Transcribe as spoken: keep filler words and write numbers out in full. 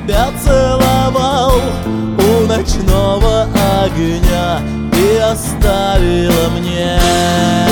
тебя целовал у ночного огня, ты оставила мне